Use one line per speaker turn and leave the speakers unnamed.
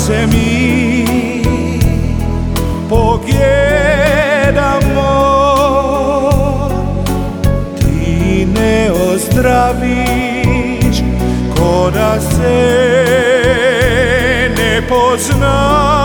se mi pogledamo, ti ne ozdraviš ko da se ne pozna.